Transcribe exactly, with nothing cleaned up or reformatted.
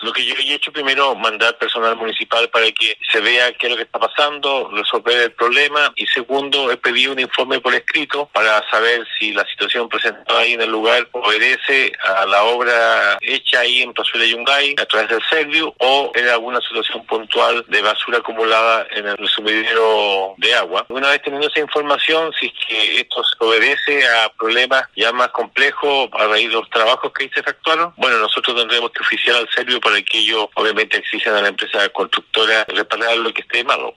Lo que yo he hecho primero, mandar personal municipal para que se vea qué es lo que está pasando, resolver el problema, y segundo, he pedido un informe por escrito para saber si la situación presentada ahí en el lugar obedece a la obra hecha ahí en Plazuela Yungay a través del Servio o era alguna situación puntual de basura acumulada en el sumidero de agua. Una vez teniendo esa información, si es que esto se obedece a problemas ya más complejos a raíz de los trabajos que ahí se efectuaron, bueno, nosotros tendremos que oficiar al Servio para que ellos obviamente exijan a la empresa constructora reparar lo que esté malo.